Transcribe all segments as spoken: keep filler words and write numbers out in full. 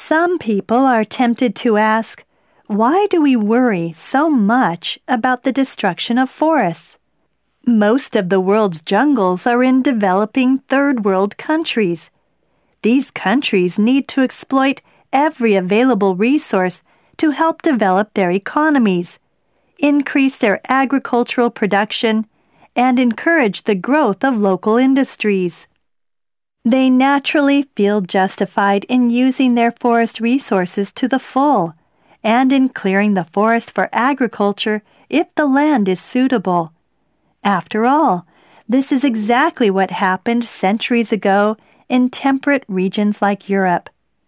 Some people are tempted to ask, why do we worry so much about the destruction of forests? Most of the world's jungles are in developing third world countries. These countries need to exploit every available resource to help develop their economies, increase their agricultural production, and encourage the growth of local industries. They naturally feel justified in using their forest resources to the full, and in clearing the forest for agriculture if the land is suitable. After all, this is exactly what happened centuries ago in temperate regions like Europe.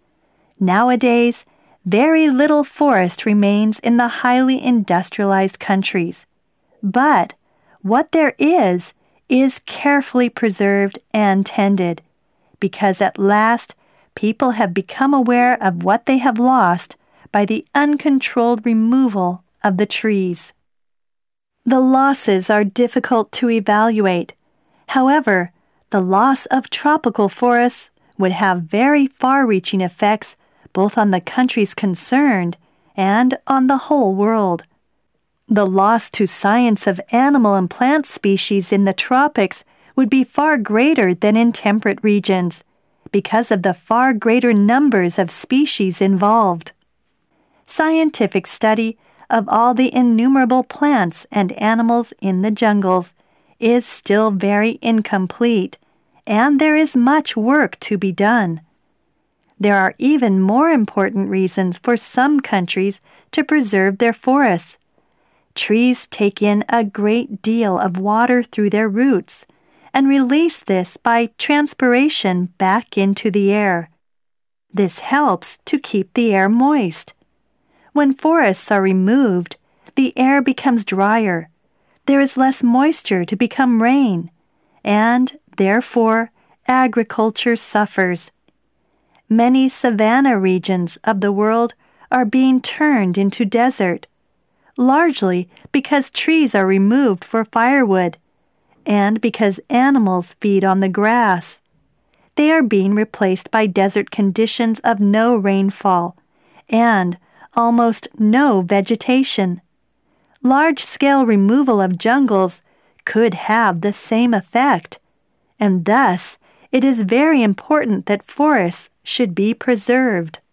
Nowadays, very little forest remains in the highly industrialized countries. But what there is, is carefully preserved and tended, because at last people have become aware of what they have lost by the uncontrolled removal of the trees. The losses are difficult to evaluate. However, the loss of tropical forests would have very far-reaching effects both on the countries concerned and on the whole world. The loss to science of animal and plant species in the tropics would be far greater than in temperate regions, because of the far greater numbers of species involved. Scientific study of all the innumerable plants and animals in the jungles is still very incomplete, and there is much work to be done. There are even more important reasons for some countries to preserve their forests. Trees take in a great deal of water through their roots and release this by transpiration back into the air. This helps to keep the air moist. When forests are removed, the air becomes drier. There is less moisture to become rain, and, therefore, agriculture suffers. Many savanna regions of the world are being turned into desert, largely because trees are removed for firewood, and because animals feed on the grass. They are being replaced by desert conditions of no rainfall and almost no vegetation. Large-scale removal of jungles could have the same effect, and thus it is very important that forests should be preserved.